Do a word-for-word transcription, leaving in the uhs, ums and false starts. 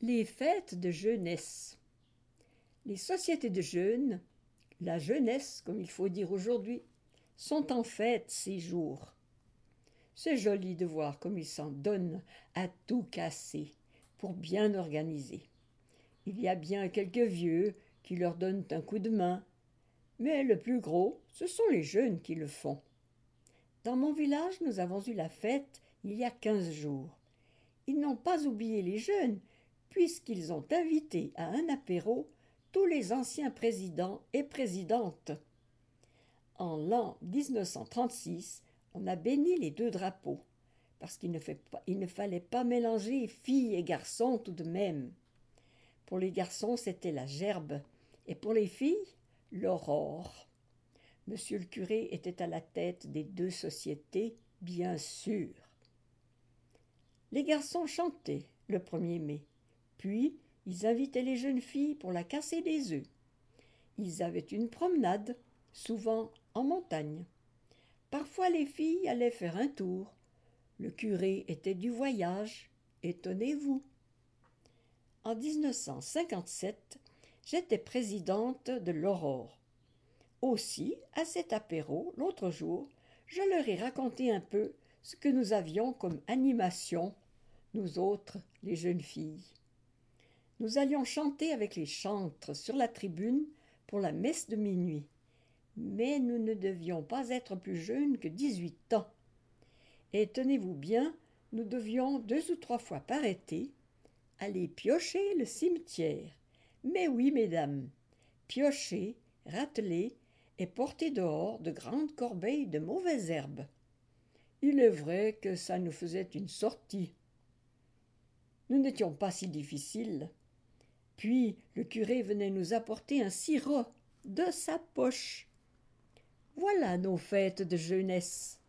Les fêtes de jeunesse. Les sociétés de jeunes, la jeunesse comme il faut dire aujourd'hui, sont en fête ces jours. C'est joli de voir comme ils s'en donnent à tout casser pour bien organiser. Il y a bien quelques vieux qui leur donnent un coup de main, mais le plus gros, ce sont les jeunes qui le font. Dans mon village, nous avons eu la fête il y a quinze jours. Ils n'ont pas oublié les jeunes, puisqu'ils ont invité à un apéro tous les anciens présidents et présidentes. En l'an dix-neuf cent trente-six, on a béni les deux drapeaux, parce qu'il ne, pas, il ne fallait pas mélanger filles et garçons tout de même. Pour les garçons, c'était la gerbe, et pour les filles, l'aurore. Monsieur le curé était à la tête des deux sociétés, bien sûr. Les garçons chantaient le premier mai, puis ils invitaient les jeunes filles pour la casser des œufs. Ils avaient une promenade, souvent en montagne. Parfois les filles allaient faire un tour. Le curé était du voyage, étonnez-vous. En dix-neuf cent cinquante-sept, j'étais présidente de l'Aurore. Aussi, à cet apéro, l'autre jour, je leur ai raconté un peu ce que nous avions comme animation, nous autres, les jeunes filles. Nous allions chanter avec les chantres sur la tribune pour la messe de minuit. Mais nous ne devions pas être plus jeunes que dix-huit ans. Et tenez-vous bien, nous devions deux ou trois fois par été aller piocher le cimetière. Mais oui, mesdames, piocher, rateler et porter dehors de grandes corbeilles de mauvaises herbes. Il est vrai que ça nous faisait une sortie. Nous n'étions pas si difficiles. Puis le curé venait nous apporter un sirop de sa poche. Voilà nos fêtes de jeunesse.